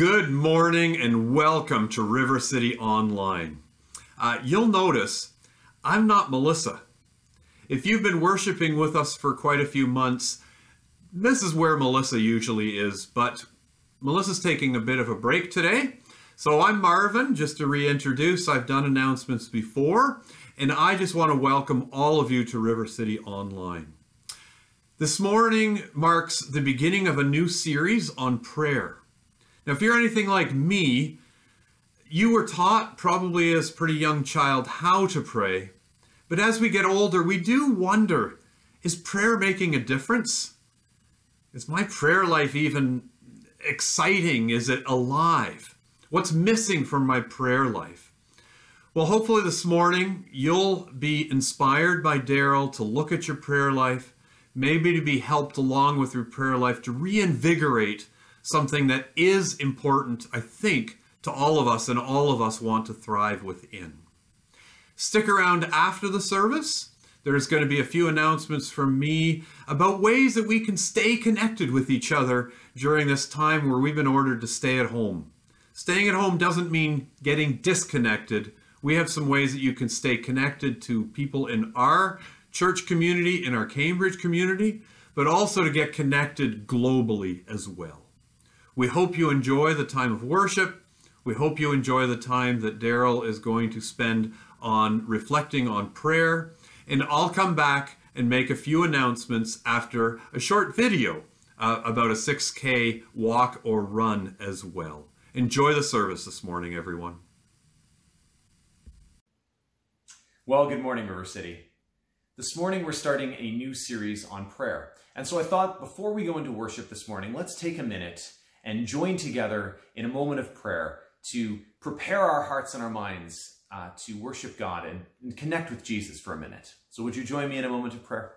Good morning and welcome to River City Online. You'll notice I'm not Melissa. If you've been worshiping with us for quite a few months, this is where Melissa usually is, but Melissa's taking a bit of a break today. So I'm Marvin, just to reintroduce. I've done announcements before, and I just want to welcome all of you to River City Online. This morning marks the beginning of a new series on prayer. Now, if you're anything like me, you were taught probably as a pretty young child how to pray. But as we get older, we do wonder, is prayer making a difference? Is my prayer life even exciting? Is it alive? What's missing from my prayer life? Well, hopefully this morning you'll be inspired by Daryl to look at your prayer life, maybe to be helped along with your prayer life to reinvigorate something that is important, I think, to all of us, and all of us want to thrive within. Stick around after the service. There's going to be a few announcements from me about ways that we can stay connected with each other during this time where we've been ordered to stay at home. Staying at home doesn't mean getting disconnected. We have some ways that you can stay connected to people in our church community, in our Cambridge community, but also to get connected globally as well. We hope you enjoy the time of worship. We hope you enjoy the time that Daryl is going to spend on reflecting on prayer. And I'll come back and make a few announcements after a short video about a 6K walk or run as well. Enjoy the service this morning, everyone. Well, good morning, River City. This morning we're starting a new series on prayer. And so I thought before we go into worship this morning, let's take a minute and join together in a moment of prayer to prepare our hearts and our minds to worship God and connect with Jesus for a minute. So would you join me in a moment of prayer?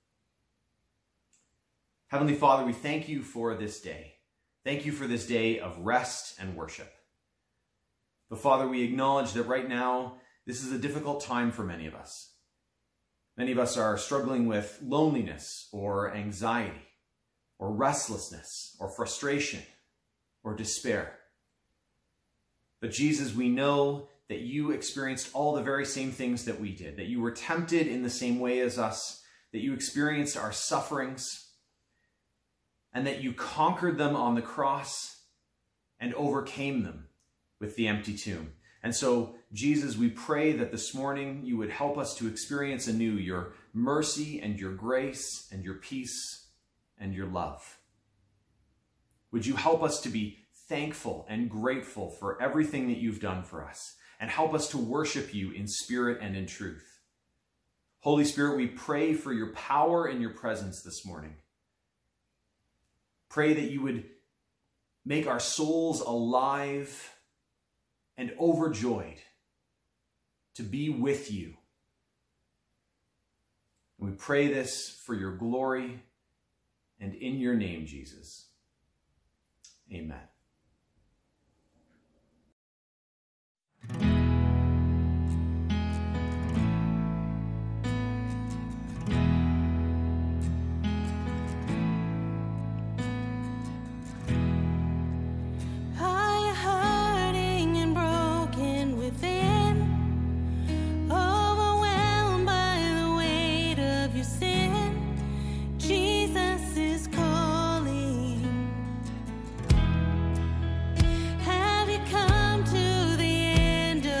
Heavenly Father, we thank you for this day. Thank you for this day of rest and worship. But Father, we acknowledge that right now, this is a difficult time for many of us. Many of us are struggling with loneliness or anxiety, or restlessness, or frustration, or despair. But Jesus, we know that you experienced all the very same things that we did, that you were tempted in the same way as us, that you experienced our sufferings, and that you conquered them on the cross and overcame them with the empty tomb. And so, Jesus, we pray that this morning you would help us to experience anew your mercy and your grace and your peace and your love. Would you help us to be thankful and grateful for everything that you've done for us, and help us to worship you in spirit and in truth. Holy Spirit, we pray for your power and your presence this morning. Pray that you would make our souls alive and overjoyed to be with you. And we pray this for your glory and in your name, Jesus. Amen. Have you come to the end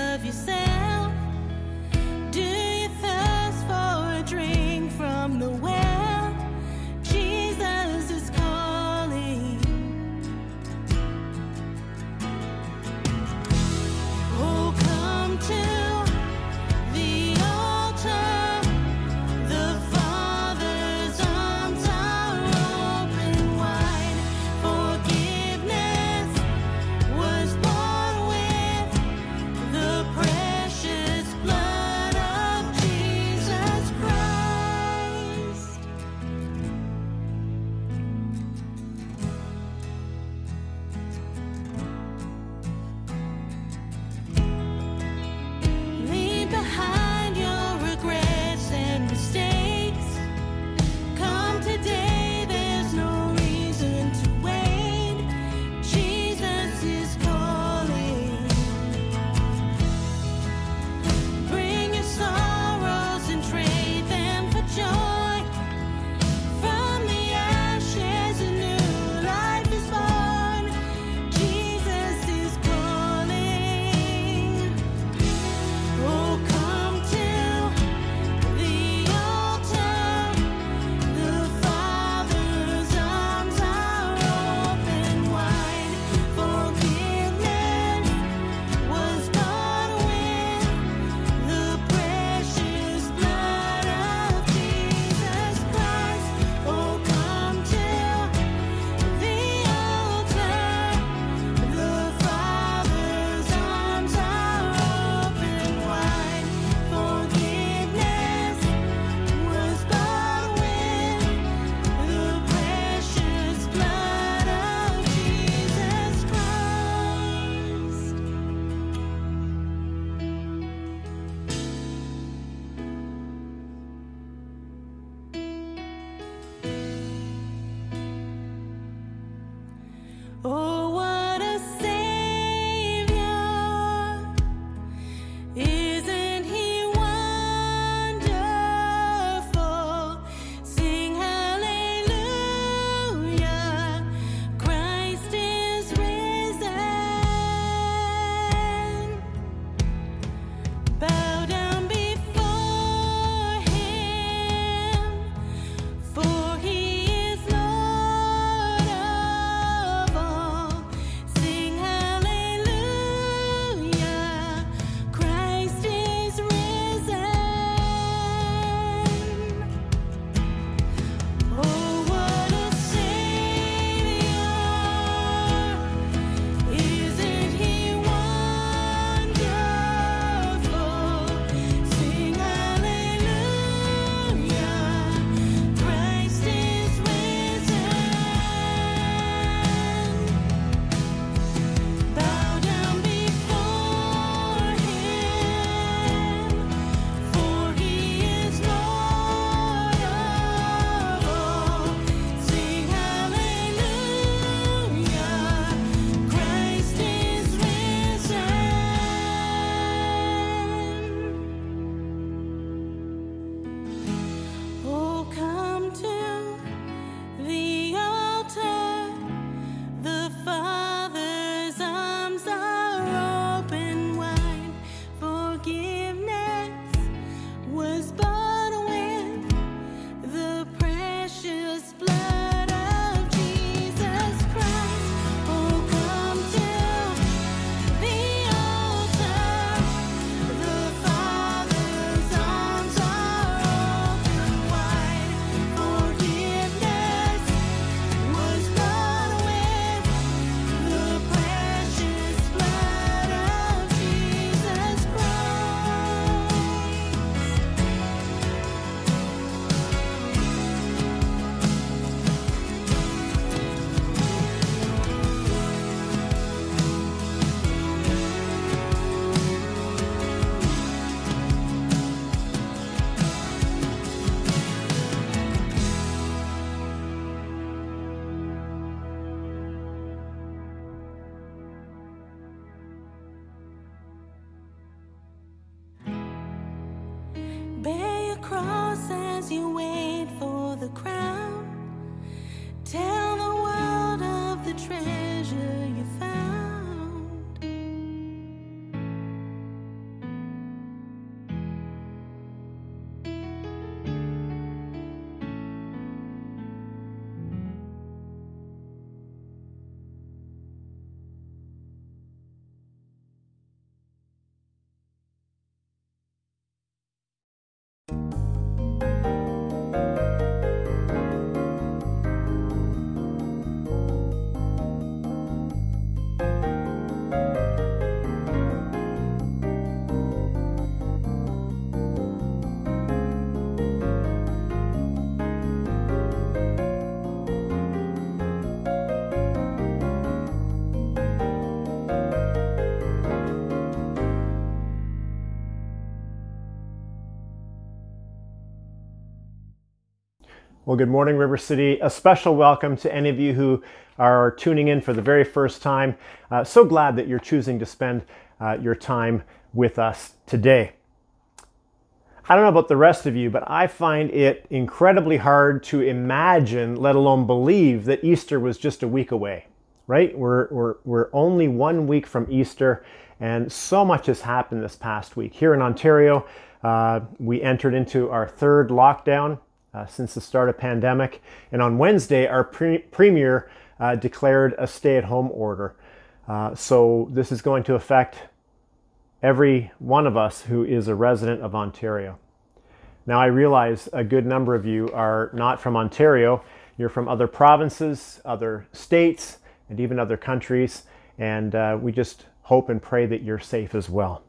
Well, good morning, River City. A special welcome to any of you who are tuning in for the very first time. So glad that you're choosing to spend your time with us today. I don't know about the rest of you, but I find it incredibly hard to imagine, let alone believe, that Easter was just a week away, right? We're only 1 week from Easter, and so much has happened this past week. Here in Ontario, we entered into our third lockdown since the start of pandemic, and on Wednesday, our premier declared a stay-at-home order. So this is going to affect every one of us who is a resident of Ontario. Now, I realize a good number of you are not from Ontario. You're from other provinces, other states, and even other countries, and we just hope and pray that you're safe as well.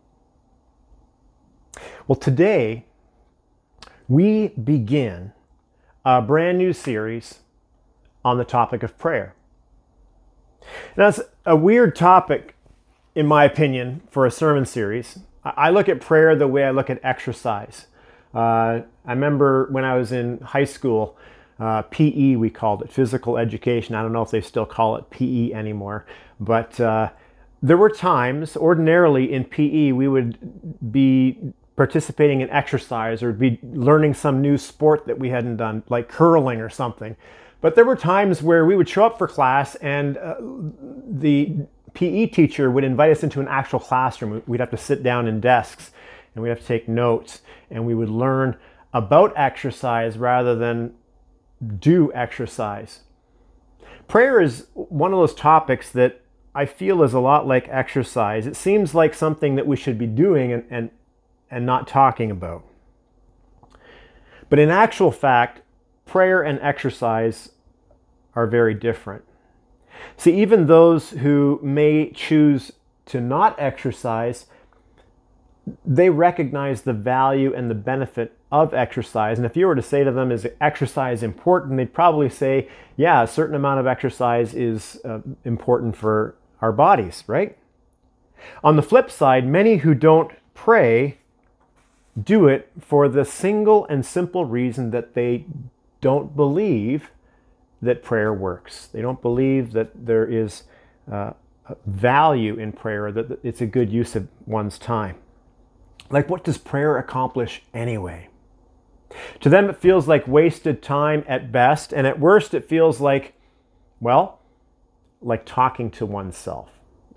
Well, today we begin a brand new series on the topic of prayer. Now, it's a weird topic, in my opinion, for a sermon series. I look at prayer the way I look at exercise. I remember when I was in high school, PE we called it, physical education. I don't know if they still call it PE anymore, but there were times, ordinarily in PE, we would be participating in exercise or be learning some new sport that we hadn't done, like curling or something. But there were times where we would show up for class and the PE teacher would invite us into an actual classroom. We'd have to sit down in desks and we'd have to take notes, and we would learn about exercise rather than do exercise. Prayer is one of those topics that I feel is a lot like exercise. It seems like something that we should be doing and not talking about. But in actual fact, prayer and exercise are very different. See, even those who may choose to not exercise, they recognize the value and the benefit of exercise. And if you were to say to them, is exercise important? They'd probably say, yeah, a certain amount of exercise is important for our bodies, right? On the flip side, many who don't pray do it for the single and simple reason that they don't believe that prayer works. They don't believe that there is value in prayer, that it's a good use of one's time. Like, what does prayer accomplish anyway? To them, it feels like wasted time at best, and at worst, it feels like, well, like talking to oneself.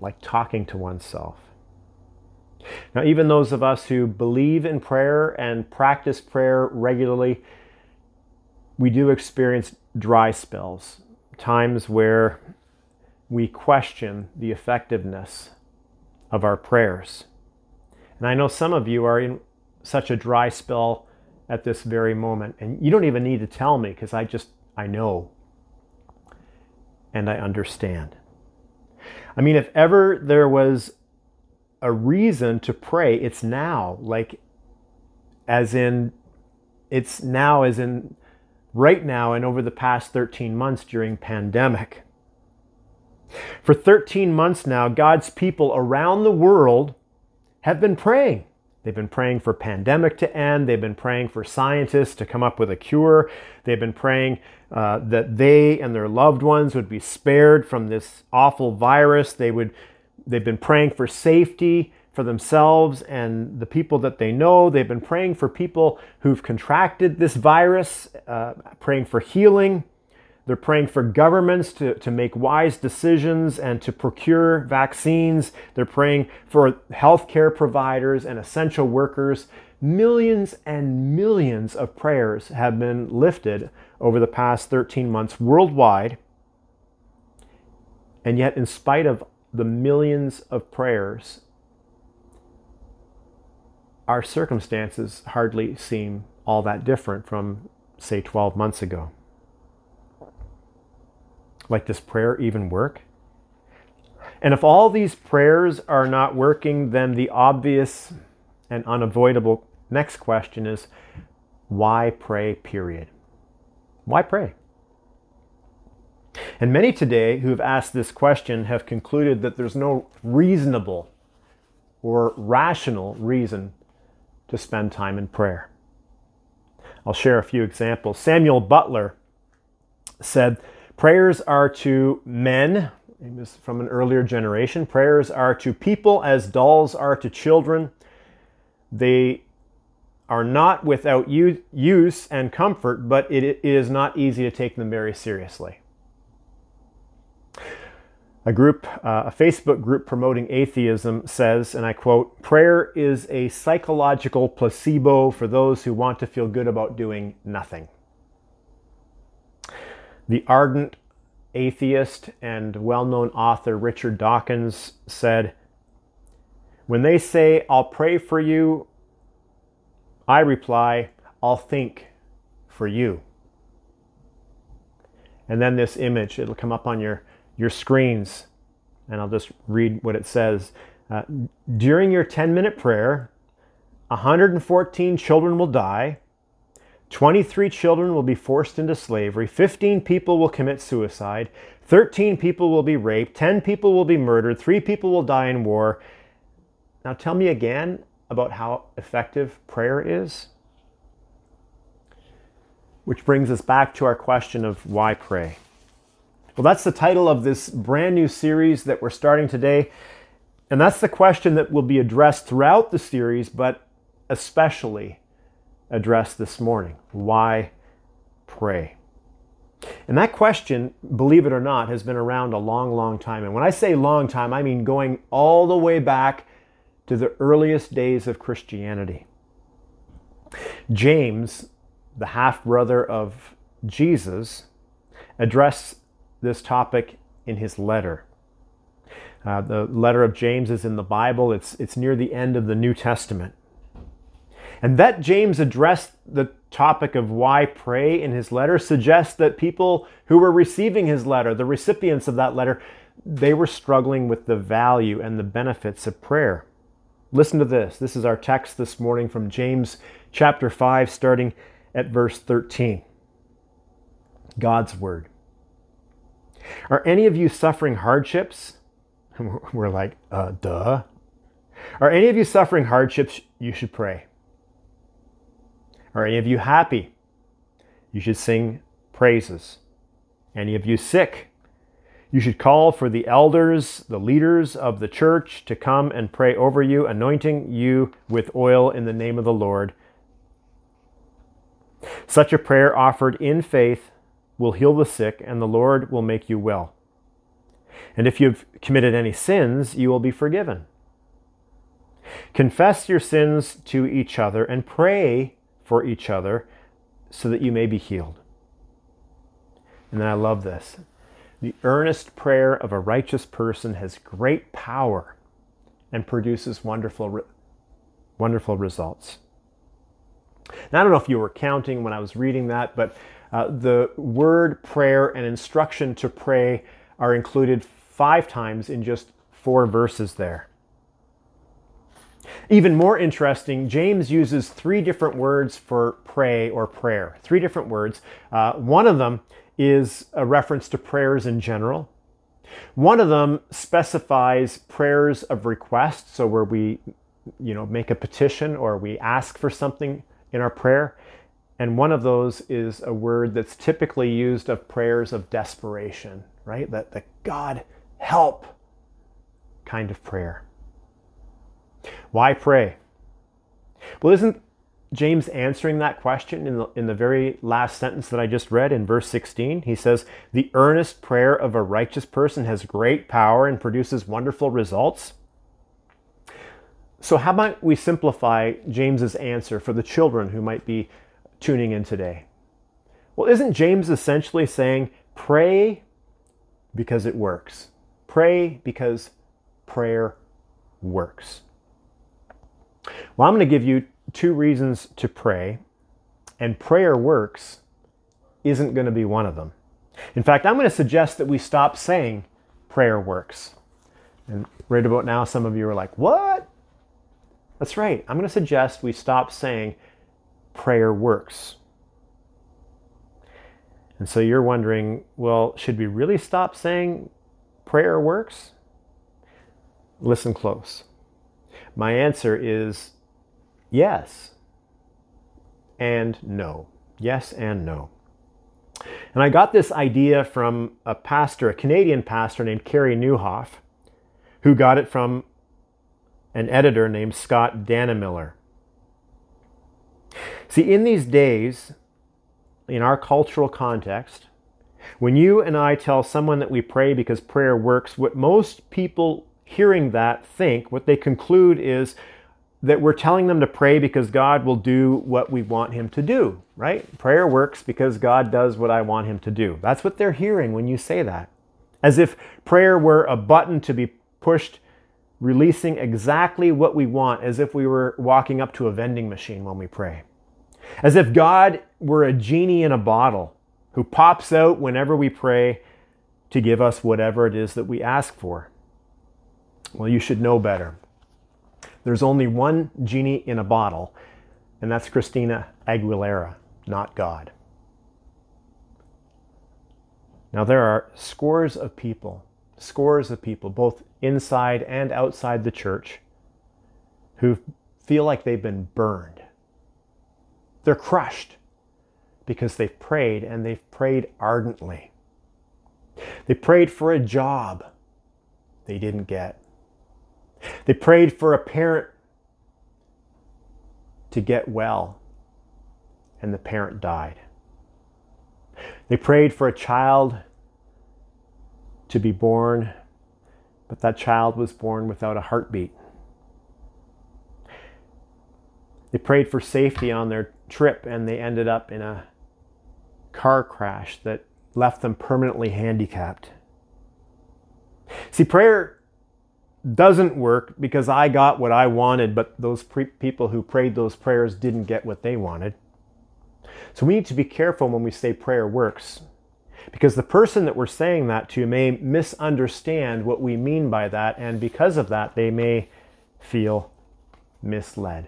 Now, even those of us who believe in prayer and practice prayer regularly, we do experience dry spells, times where we question the effectiveness of our prayers. And I know some of you are in such a dry spell at this very moment, and you don't even need to tell me, because I know and I understand. I mean, if ever there was a reason to pray, it's now, right now and over the past 13 months during pandemic. For 13 months now, God's people around the world have been praying. They've been praying for pandemic to end. They've been praying for scientists to come up with a cure. They've been praying that they and their loved ones would be spared from this awful virus. They've been praying for safety for themselves and the people that they know. They've been praying for people who've contracted this virus, praying for healing. They're praying for governments to make wise decisions and to procure vaccines. They're praying for healthcare providers and essential workers. Millions and millions of prayers have been lifted over the past 13 months worldwide. And yet, in spite of the millions of prayers, our circumstances hardly seem all that different from, say, 12 months ago. Like, does prayer even work? And if all these prayers are not working, then the obvious and unavoidable next question is, why pray, period? Why pray? And many today who have asked this question have concluded that there's no reasonable or rational reason to spend time in prayer. I'll share a few examples. Samuel Butler said, prayers are to men, he was from an earlier generation, prayers are to people as dolls are to children. They are not without use and comfort, but it is not easy to take them very seriously. A Facebook group promoting atheism says, and I quote, prayer is a psychological placebo for those who want to feel good about doing nothing. The ardent atheist and well-known author Richard Dawkins said, when they say, I'll pray for you, I reply, I'll think for you. And then this image, it'll come up on your screens, and I'll just read what it says. During your 10-minute prayer, 114 children will die, 23 children will be forced into slavery, 15 people will commit suicide, 13 people will be raped, 10 people will be murdered, 3 people will die in war. Now tell me again about how effective prayer is. Which brings us back to our question of why pray. Well, that's the title of this brand new series that we're starting today. And that's the question that will be addressed throughout the series, but especially addressed this morning. Why pray? And that question, believe it or not, has been around a long, long time. And when I say long time, I mean going all the way back to the earliest days of Christianity. James, the half-brother of Jesus, addressed this topic in his letter. The letter of James is in the Bible. It's near the end of the New Testament. And that James addressed the topic of why pray in his letter suggests that people who were receiving his letter, the recipients of that letter, they were struggling with the value and the benefits of prayer. Listen to this. This is our text this morning from James chapter 5, starting at verse 13. God's word. Are any of you suffering hardships? We're like, duh. Are any of you suffering hardships? You should pray. Are any of you happy? You should sing praises. Any of you sick? You should call for the elders, the leaders of the church, to come and pray over you, anointing you with oil in the name of the Lord. Such a prayer offered in faith will heal the sick, and the Lord will make you well. And if you've committed any sins, you will be forgiven. Confess your sins to each other and pray for each other so that you may be healed. And then I love this. The earnest prayer of a righteous person has great power and produces wonderful results. Now, I don't know if you were counting when I was reading that, but the word prayer and instruction to pray are included 5 times in just 4 verses there. Even more interesting, James uses 3 different words for pray or prayer. 3 different words. One of them is a reference to prayers in general. One of them specifies prayers of request, so where we, make a petition or we ask for something in our prayer. And one of those is a word that's typically used of prayers of desperation, right? That God help kind of prayer. Why pray? Well, isn't James answering that question in the very last sentence that I just read in verse 16? He says, the earnest prayer of a righteous person has great power and produces wonderful results. So how about we simplify James's answer for the children who might be tuning in today? Well, isn't James essentially saying, pray because it works. Pray because prayer works. Well, I'm going to give you 2 reasons to pray, and prayer works isn't going to be one of them. In fact, I'm going to suggest that we stop saying prayer works. And right about now, some of you are like, what? That's right. I'm going to suggest we stop saying prayer works. And so you're wondering, well, should we really stop saying prayer works? Listen close. My answer is yes and no. Yes and no. And I got this idea from a pastor, a Canadian pastor named Carey Nieuwhof, who got it from an editor named Scott Dannemiller. See, in these days, in our cultural context, when you and I tell someone that we pray because prayer works, what most people hearing that think, what they conclude is that we're telling them to pray because God will do what we want him to do, right? Prayer works because God does what I want him to do. That's what they're hearing when you say that. As if prayer were a button to be pushed, releasing exactly what we want, as if we were walking up to a vending machine when we pray. As if God were a genie in a bottle who pops out whenever we pray to give us whatever it is that we ask for. Well, you should know better. There's only one genie in a bottle, and that's Christina Aguilera, not God. Now, there are scores of people, both inside and outside the church, who feel like they've been burned. They're crushed because they've prayed, and they've prayed ardently. They prayed for a job they didn't get. They prayed for a parent to get well, and the parent died. They prayed for a child to be born, but that child was born without a heartbeat. They prayed for safety on their trip, and they ended up in a car crash that left them permanently handicapped. See, prayer doesn't work because I got what I wanted, but those people who prayed those prayers didn't get what they wanted. So we need to be careful when we say prayer works, because the person that we're saying that to may misunderstand what we mean by that, and because of that, they may feel misled.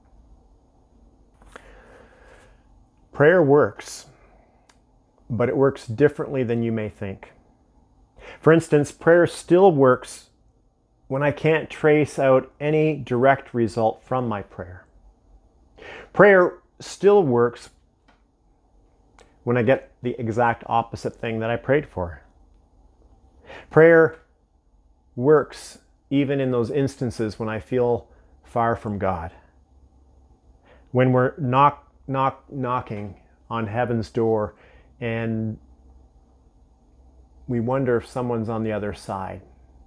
Prayer works, but it works differently than you may think. For instance, prayer still works when I can't trace out any direct result from my prayer. Prayer still works when I get the exact opposite thing that I prayed for. Prayer works even in those instances when I feel far from God. When we're knocking on heaven's door and we wonder if someone's on the other side.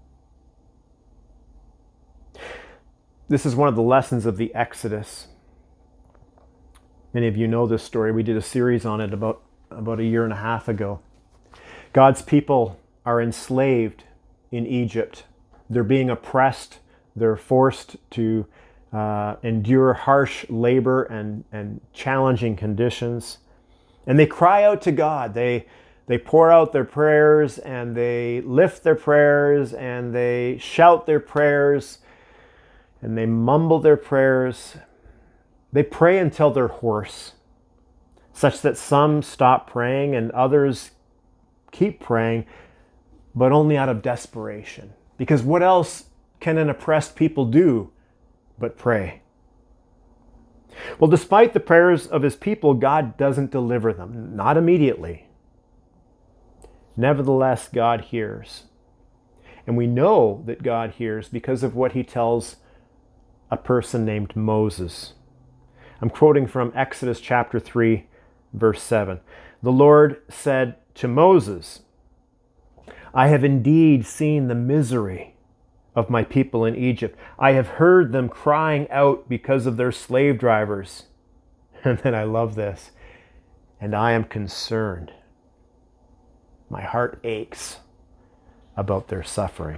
This is one of the lessons of the Exodus. Many of you know this story. We did a series on it about a year and a half ago. God's people are enslaved in Egypt. They're being oppressed. They're forced to endure harsh labor and challenging conditions. And they cry out to God. They pour out their prayers, and they lift their prayers, and they shout their prayers, and they mumble their prayers. They pray until they're hoarse, such that some stop praying and others keep praying, but only out of desperation. Because what else can an oppressed people do but pray? Well, despite the prayers of his people, God doesn't deliver them, not immediately. Nevertheless, God hears. And we know that God hears because of what he tells a person named Moses. I'm quoting from Exodus chapter 3, verse 7. The Lord said to Moses, I have indeed seen the misery of my people in Egypt. I have heard them crying out because of their slave drivers. And then I love this. And I am concerned. My heart aches about their suffering.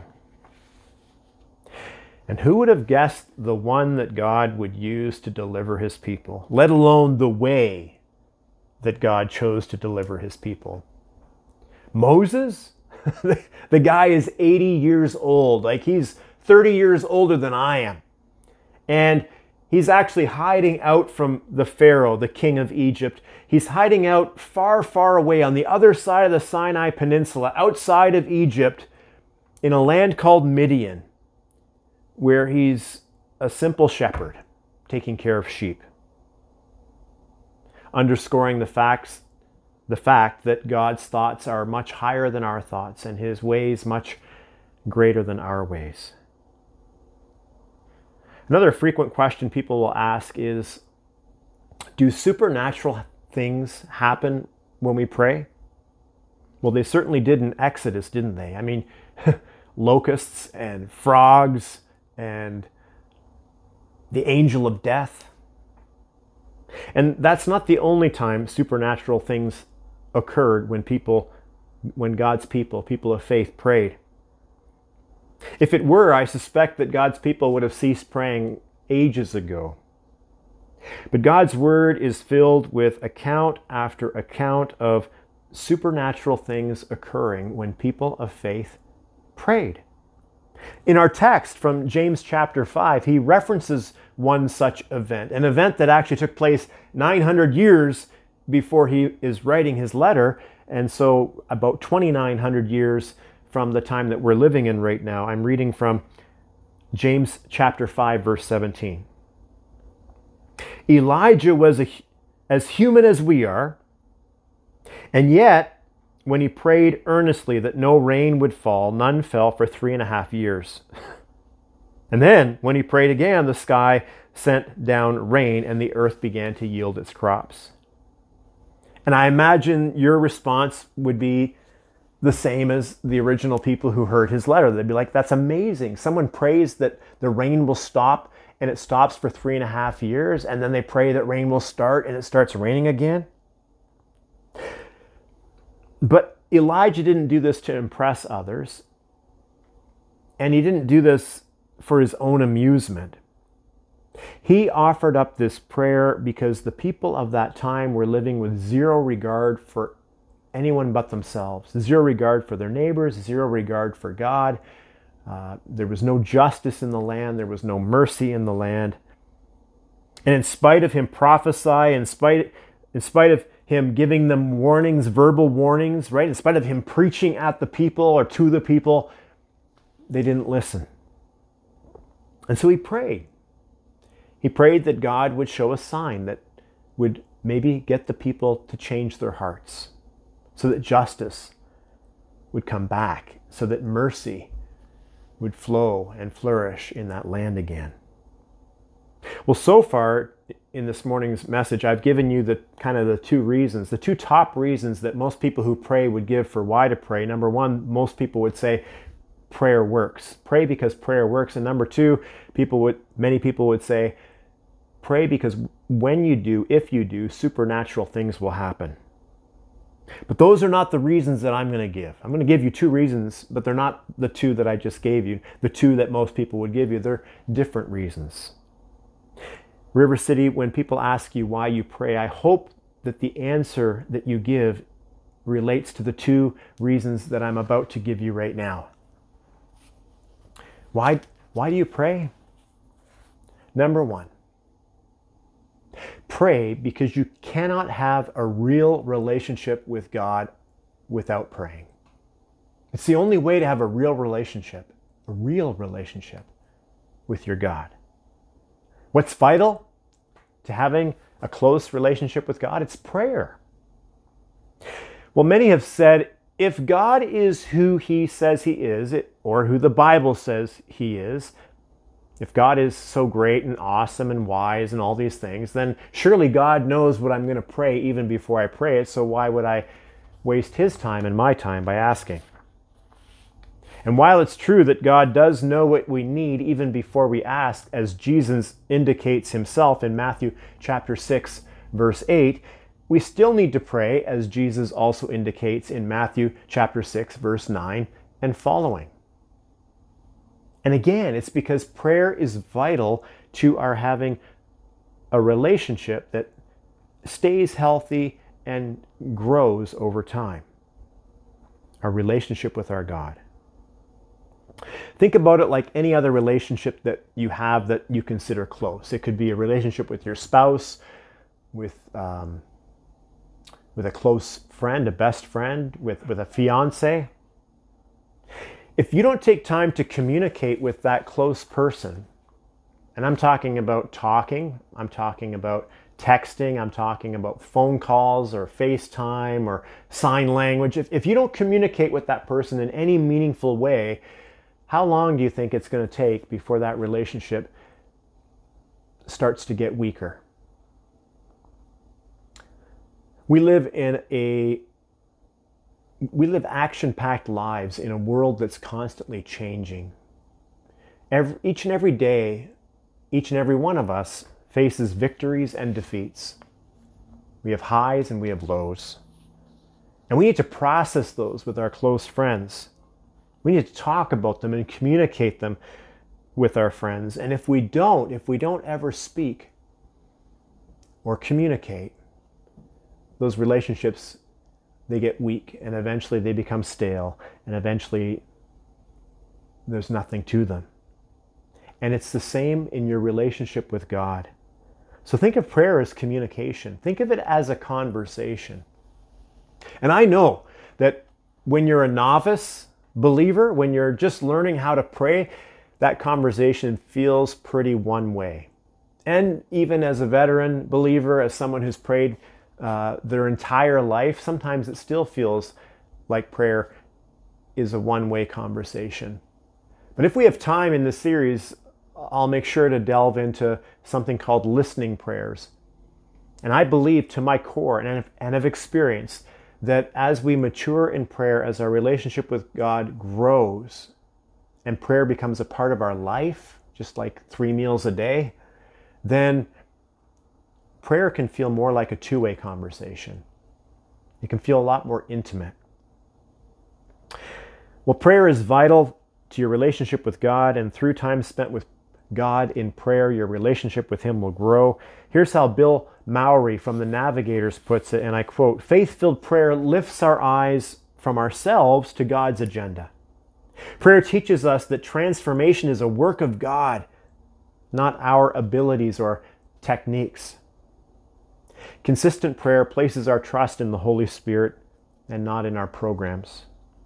And who would have guessed the one that God would use to deliver his people, let alone the way that God chose to deliver his people? Moses? The guy is 80 years old. Like, he's 30 years older than I am. And he's actually hiding out from the Pharaoh, the king of Egypt. He's hiding out far, far away on the other side of the Sinai Peninsula, outside of Egypt, in a land called Midian, where he's a simple shepherd taking care of sheep. underscoring the fact that God's thoughts are much higher than our thoughts and his ways much greater than our ways. Another frequent question people will ask is, do supernatural things happen when we pray? Well, they certainly did in Exodus, didn't they? I mean, locusts and frogs and the angel of death. And that's not the only time supernatural things occurred when God's people of faith, prayed. If it were, I suspect that God's people would have ceased praying ages ago. But God's word is filled with account after account of supernatural things occurring when people of faith prayed. In our text from James chapter 5, he references one such event, an event that actually took place 900 years before he is writing his letter, and so about 2,900 years from the time that we're living in right now. I'm reading from James chapter 5, verse 17. Elijah was as human as we are, and yet when he prayed earnestly that no rain would fall, none fell for 3.5 years. And then when he prayed again, the sky sent down rain and the earth began to yield its crops. And I imagine your response would be the same as the original people who heard his letter. They'd be like, that's amazing. Someone prays that the rain will stop and it stops for 3.5 years, and then they pray that rain will start and it starts raining again. But Elijah didn't do this to impress others, and he didn't do this for his own amusement. He offered up this prayer because the people of that time were living with zero regard for anyone but themselves, zero regard for their neighbors, zero regard for God. There was no justice in the land. There was no mercy in the land. And in spite of him prophesying, in spite of him giving them warnings, verbal warnings, right? In spite of him preaching at the people or to the people, they didn't listen. And so he prayed. He prayed that God would show a sign that would maybe get the people to change their hearts, so that justice would come back, so that mercy would flow and flourish in that land again. Well, so far in this morning's message, I've given you the two top reasons that most people who pray would give for why to pray. Number one, most people would say prayer works. Pray because prayer works. And number two, many people would say pray because when you do, if you do, supernatural things will happen. But those are not the reasons that I'm going to give. I'm going to give you two reasons, but they're not the two that I just gave you, the two that most people would give you. They're different reasons. River City, when people ask you why you pray, I hope that the answer that you give relates to the two reasons that I'm about to give you right now. Why do you pray? Number one, pray because you cannot have a real relationship with God without praying. It's the only way to have a real relationship with your God. What's vital to having a close relationship with God? It's prayer. Well, many have said, if God is who he says he is, or who the Bible says he is, if God is so great and awesome and wise and all these things, then surely God knows what I'm going to pray even before I pray it, so why would I waste his time and my time by asking? And while it's true that God does know what we need even before we ask, as Jesus indicates himself in Matthew chapter 6, verse 8, we still need to pray as Jesus also indicates in Matthew chapter 6, verse 9 and following. And again, it's because prayer is vital to our having a relationship that stays healthy and grows over time. Our relationship with our God. Think about it like any other relationship that you have that you consider close. It could be a relationship with your spouse, with a close friend, a best friend, with a fiance. If you don't take time to communicate with that close person, and I'm talking about talking, I'm talking about texting. I'm talking about phone calls or FaceTime or sign language. If you don't communicate with that person in any meaningful way, how long do you think it's going to take before that relationship starts to get weaker? We live action-packed lives in a world that's constantly changing. Each and every day, each and every one of us faces victories and defeats. We have highs and we have lows. And we need to process those with our close friends. We need to talk about them and communicate them with our friends. And if we don't ever speak or communicate, those relationships, they get weak, and eventually they become stale, and eventually there's nothing to them. And it's the same in your relationship with God. So think of prayer as communication. Think of it as a conversation. And I know that when you're a novice believer, when you're just learning how to pray, that conversation feels pretty one way. And even as a veteran believer, as someone who's prayed their entire life, sometimes it still feels like prayer is a one-way conversation. But if we have time in this series, I'll make sure to delve into something called listening prayers. And I believe to my core and have experienced that as we mature in prayer, as our relationship with God grows and prayer becomes a part of our life, just like 3 meals a day, then prayer can feel more like a two-way conversation. It can feel a lot more intimate. Well, prayer is vital to your relationship with God, and through time spent with God in prayer, your relationship with Him will grow. Here's how Bill Mowry from the Navigators puts it, and I quote, "Faith-filled prayer lifts our eyes from ourselves to God's agenda. Prayer teaches us that transformation is a work of God, not our abilities or techniques. Consistent prayer places our trust in the Holy Spirit and not in our programs."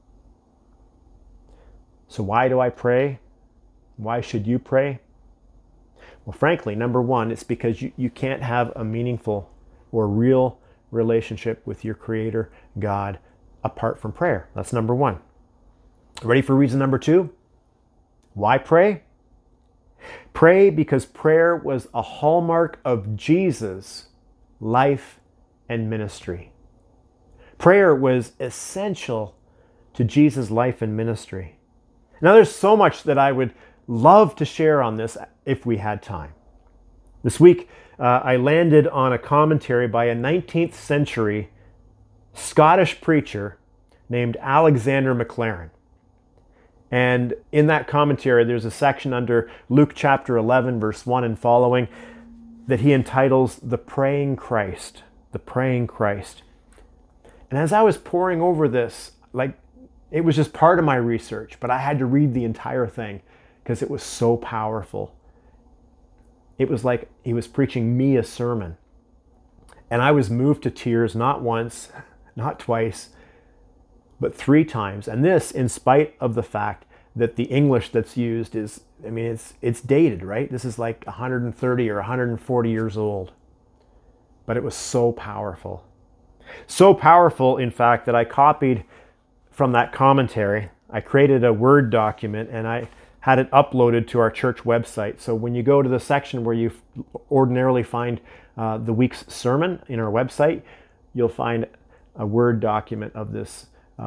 So why do I pray? Why should you pray? Well, frankly, number one, it's because you can't have a meaningful or real relationship with your Creator, God, apart from prayer. That's number one. Ready for reason number two? Why pray? Pray because prayer was a hallmark of Jesus' life and ministry. Prayer was essential to Jesus' life and ministry. Now, there's so much that I would love to share on this if we had time. This week, I landed on a commentary by a 19th century Scottish preacher named Alexander MacLaren. And in that commentary, there's a section under Luke chapter 11, verse 1 and following, that he entitles The Praying Christ. The Praying Christ. And as I was poring over this, it was just part of my research, but I had to read the entire thing because it was so powerful. It was like he was preaching me a sermon. And I was moved to tears, not once, not twice, but 3 times. And this in spite of the fact that the English that's used is, it's dated, right? This is like 130 or 140 years old. But it was so powerful. So powerful, in fact, that I copied from that commentary. I created a Word document and I had it uploaded to our church website. So when you go to the section where you ordinarily find the week's sermon in our website, you'll find a Word document of this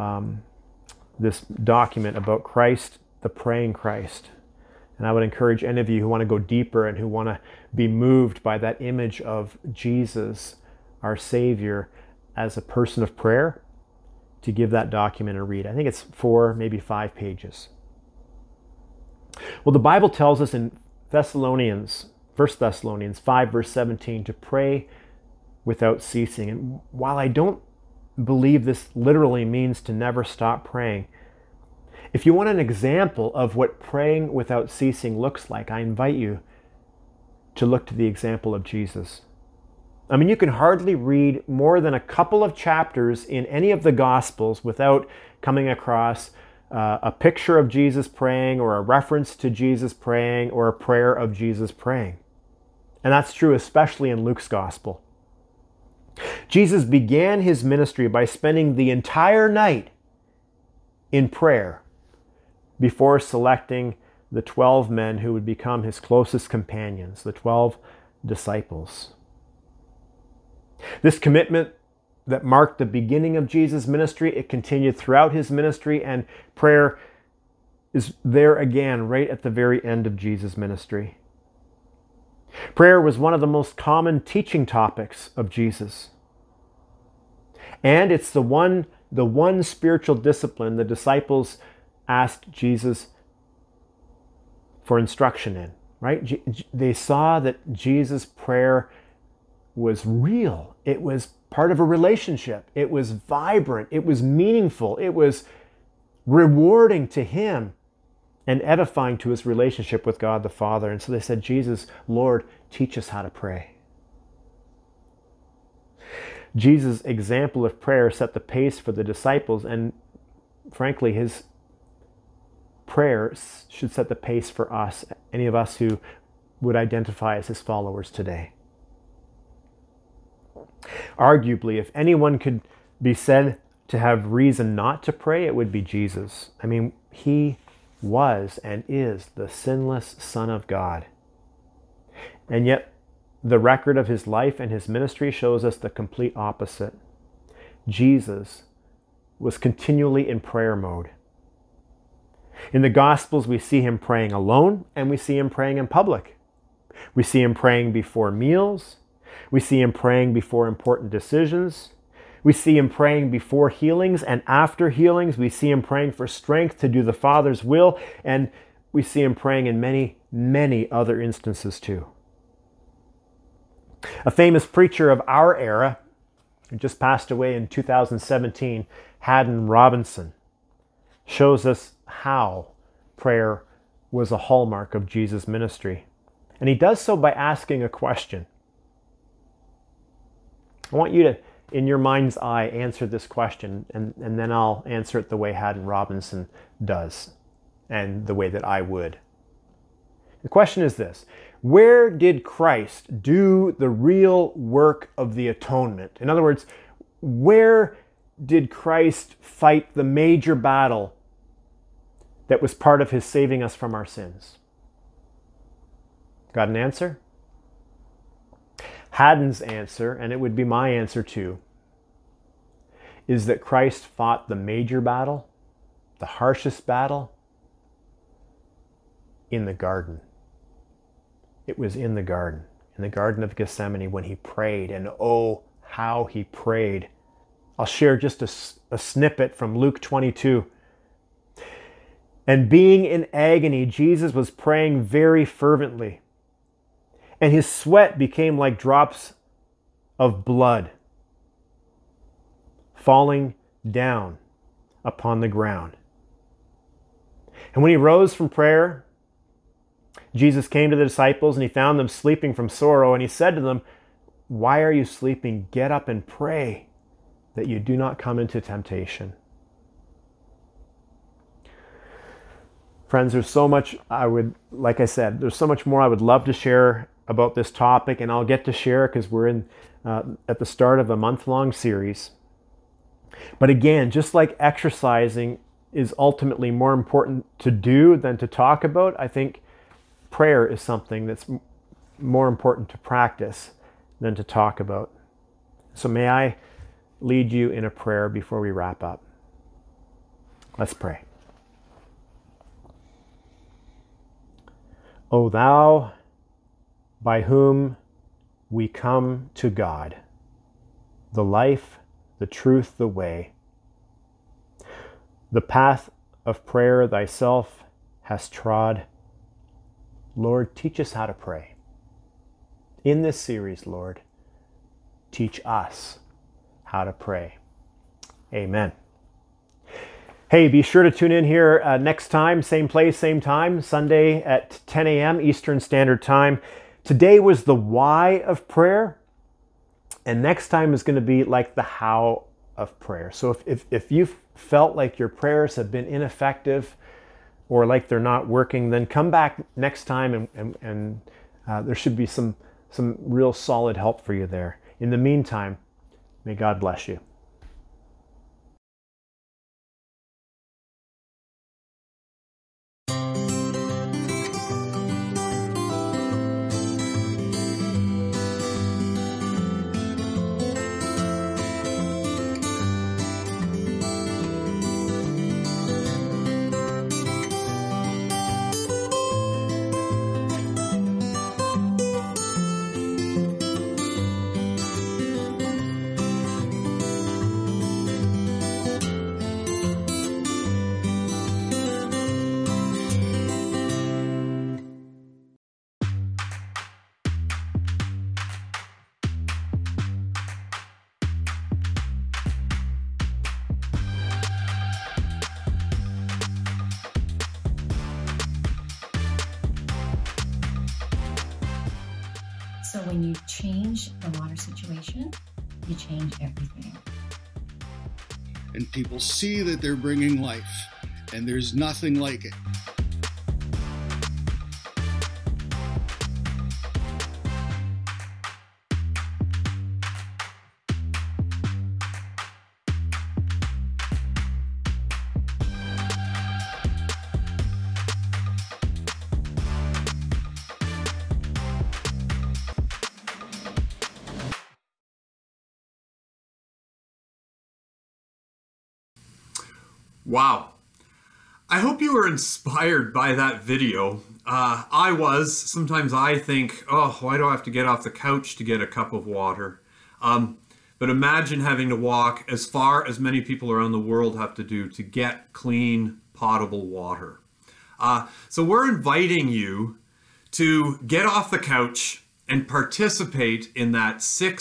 document about Christ, the Praying Christ. And I would encourage any of you who want to go deeper and who want to be moved by that image of Jesus, our Savior, as a person of prayer, to give that document a read. I think it's 4, maybe 5 pages. Well, the Bible tells us in 1 Thessalonians 5, verse 17, to pray without ceasing. And while I don't believe this literally means to never stop praying, if you want an example of what praying without ceasing looks like, I invite you to look to the example of Jesus. You can hardly read more than a couple of chapters in any of the Gospels without coming across a picture of Jesus praying, or a reference to Jesus praying, or a prayer of Jesus praying. And that's true especially in Luke's gospel. Jesus began his ministry by spending the entire night in prayer before selecting the 12 men who would become his closest companions, the 12 disciples. This commitment that marked the beginning of Jesus' ministry, it continued throughout his ministry, and prayer is there again right at the very end of Jesus' ministry. Prayer was one of the most common teaching topics of Jesus. And it's the one spiritual discipline the disciples asked Jesus for instruction in, right? They saw that Jesus' prayer was real. It was part of a relationship. It was vibrant. It was meaningful. It was rewarding to him and edifying to his relationship with God the Father. And so they said, Jesus, Lord, teach us how to pray. Jesus' example of prayer set the pace for the disciples, and frankly, his prayers should set the pace for us, any of us who would identify as his followers today. Arguably, if anyone could be said to have reason not to pray, it would be Jesus. I mean, he was and is the sinless Son of God. And yet, the record of his life and his ministry shows us the complete opposite. Jesus was continually in prayer mode. In the Gospels, we see him praying alone, and we see him praying in public. We see him praying before meals. We see him praying before important decisions. We see him praying before healings and after healings. We see him praying for strength to do the Father's will. And we see him praying in many, many other instances too. A famous preacher of our era, who just passed away in 2017, Haddon Robinson, shows us how prayer was a hallmark of Jesus' ministry. And he does so by asking a question. I want you to, in your mind's eye, answer this question, and then I'll answer it the way Haddon Robinson does, and the way that I would. The question is this: where did Christ do the real work of the atonement? In other words, where did Christ fight the major battle that was part of his saving us from our sins? Got an answer? Haddon's answer, and it would be my answer too, is that Christ fought the major battle, the harshest battle, in the garden. It was in the Garden of Gethsemane, when he prayed, and oh, how he prayed. I'll share just a snippet from Luke 22. And being in agony, Jesus was praying very fervently, and his sweat became like drops of blood falling down upon the ground. And when he rose from prayer, Jesus came to the disciples and he found them sleeping from sorrow, and he said to them, "Why are you sleeping? Get up and pray that you do not come into temptation." Friends, there's so much there's so much more I would love to share about this topic, and I'll get to share because we're at the start of a month-long series. But again, just like exercising is ultimately more important to do than to talk about, I think prayer is something that's more important to practice than to talk about. So may I lead you in a prayer before we wrap up. Let's pray. O thou, by whom we come to God, the life, the truth, the way, the path of prayer thyself hast trod, Lord, teach us how to pray. In this series, Lord, teach us how to pray. Amen. Hey, be sure to tune in here next time, same place, same time, Sunday at 10 a.m. Eastern Standard Time. Today was the why of prayer, and next time is going to be like the how of prayer. So if you've felt like your prayers have been ineffective or like they're not working, then come back next time and there should be some some real solid help for you there. In the meantime, may God bless you. So when you change the water situation, you change everything. And people see that they're bringing life, and there's nothing like it. Wow. I hope you were inspired by that video. I was. Sometimes I think, oh, why do I have to get off the couch to get a cup of water? But imagine having to walk as far as many people around the world have to do to get clean, potable water. So we're inviting you to get off the couch and participate in that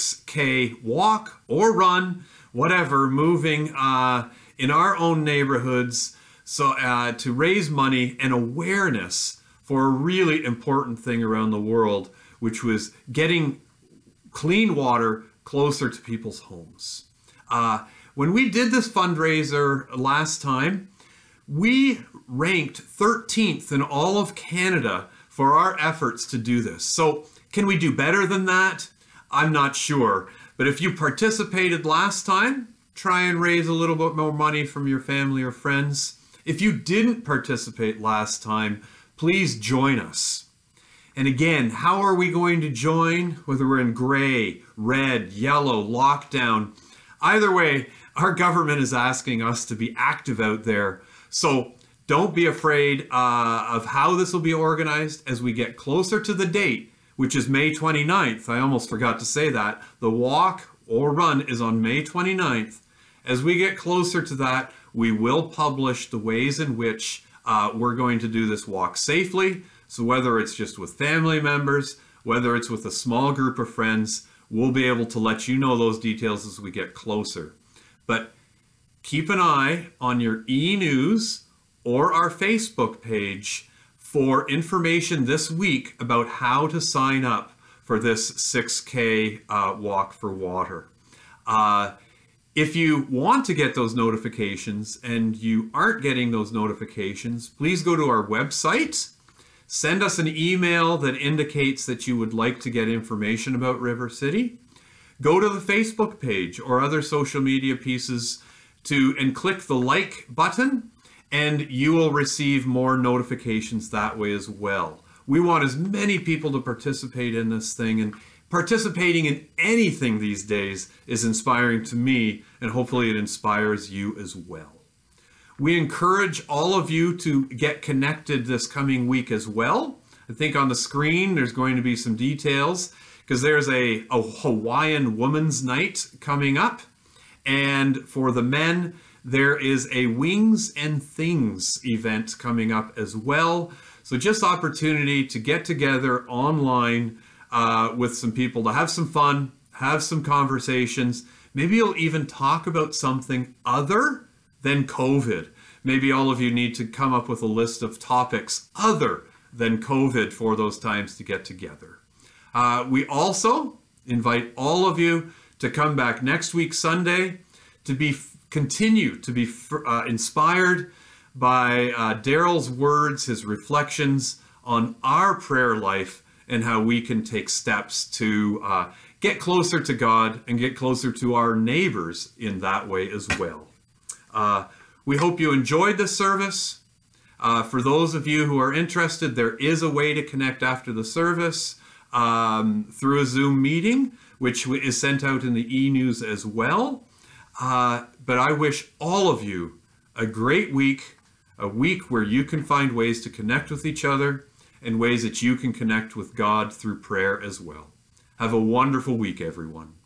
6K walk or run, whatever, moving in our own neighborhoods, so to raise money and awareness for a really important thing around the world, which was getting clean water closer to people's homes. When we did this fundraiser last time, we ranked 13th in all of Canada for our efforts to do this. So can we do better than that? I'm not sure. But if you participated last time, try and raise a little bit more money from your family or friends. If you didn't participate last time, please join us. And again, how are we going to join? Whether we're in gray, red, yellow, lockdown, either way, our government is asking us to be active out there. So don't be afraid of how this will be organized as we get closer to the date, which is May 29th. I almost forgot to say that. The walk or run is on May 29th. As we get closer to that, we will publish the ways in which we're going to do this walk safely. So whether it's just with family members, whether it's with a small group of friends, we'll be able to let you know those details as we get closer. But keep an eye on your e-news or our Facebook page for information this week about how to sign up for this 6K walk for water. If you want to get those notifications and you aren't getting those notifications, please go to our website, send us an email that indicates that you would like to get information about River City. Go to the Facebook page or other social media pieces and click the like button, and you will receive more notifications that way as well. We want as many people to participate in this thing, and participating in anything these days is inspiring to me, and hopefully it inspires you as well. We encourage all of you to get connected this coming week as well. I think on the screen there's going to be some details, because there's a Hawaiian Women's Night coming up. And for the men, there is a Wings and Things event coming up as well. So just opportunity to get together online with some people to have some fun, have some conversations. Maybe you'll even talk about something other than COVID. Maybe all of you need to come up with a list of topics other than COVID for those times to get together. We also invite all of you to come back next week, Sunday, to continue to be inspired by Daryl's words, his reflections on our prayer life and how we can take steps to get closer to God and get closer to our neighbors in that way as well. We hope you enjoyed this service. For those of you who are interested, there is a way to connect after the service through a Zoom meeting, which is sent out in the e-news as well. But I wish all of you a great week, a week where you can find ways to connect with each other and ways that you can connect with God through prayer as well. Have a wonderful week, everyone.